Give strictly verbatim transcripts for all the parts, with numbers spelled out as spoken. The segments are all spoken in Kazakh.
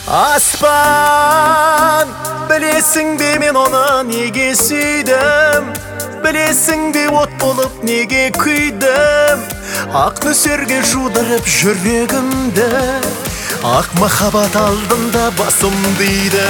Аспан, білесің бе мен оны неге сүйдім? Білесің бе от болып неге күйдім? Ақ нөсерге жудырып жүрегімді, ақ махаббат алдында басым дейді.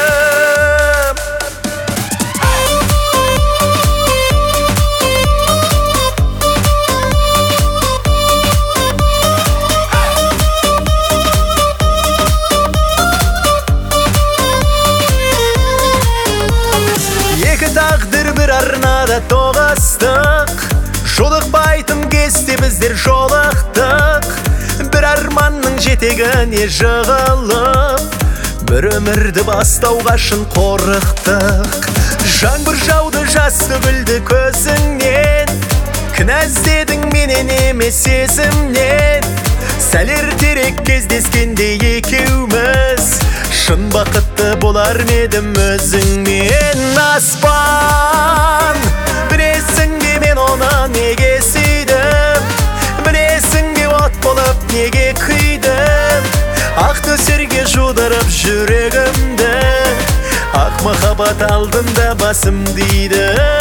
Екі тағдыр бір арнада тоғастық, жолықпайтын кезде біздер жолықтық. Бір арманның жетегіне жығылып, бір өмірді бастауға шын қорықтық. Жаңбыр жауды, жас төгілді көзіңнен, кінә іздедің менен емес сезімнен. Сәл ертерек кездескенде екеуміз, шын бақытты болар ме едім өзіңмен. Аспан, білесің бе мен оны неге сүйдім? Білесің бе от болып неге күйдім? Ақ нөсерге жудырып жүрегімді, ақ махаббат алдында басым дейді.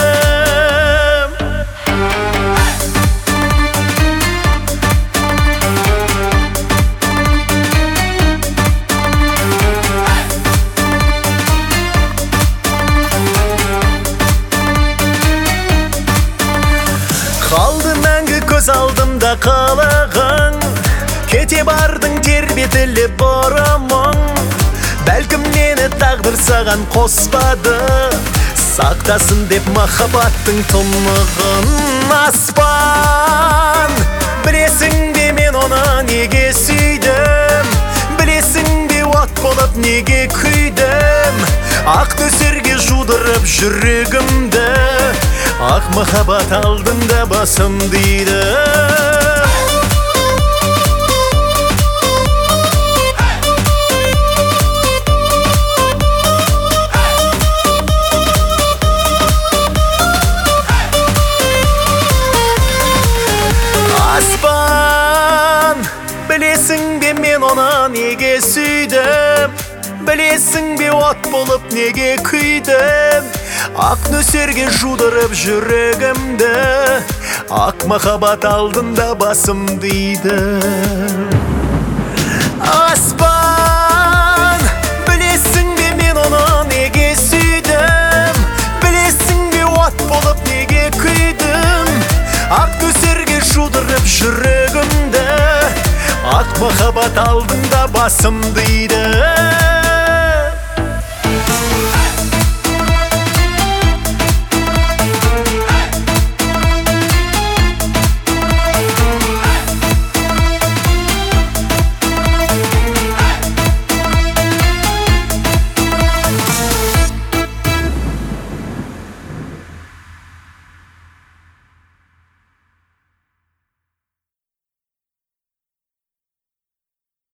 Қалды мәңгі көз алдымда қылығың, кете бардың тербетіліп бұрымың. Бәлкім мені тағдыр саған қоспады, сақтасын деп махаббаттың тұнығын. Аспан, білесің бе мен оны неге сүйдім? Білесің бе от болып неге күйдім? Ақ нөсерге жудырып жүрегімді, ақ махаббат алдында басым дейді. Аспан, білесің бе мен оны неге сүйдім? Білесің бе от болып неге күйдім? Ақ нөсерге жудырып жүрегімді, ақ махаббат алдында басым дейді. Аспан, білесің бе мен оны неге сүйдім? Білесің бе от болып неге күйдім? Ақ нөсерге жудырып жүрегімді, ақ махаббат алдында басым дейді.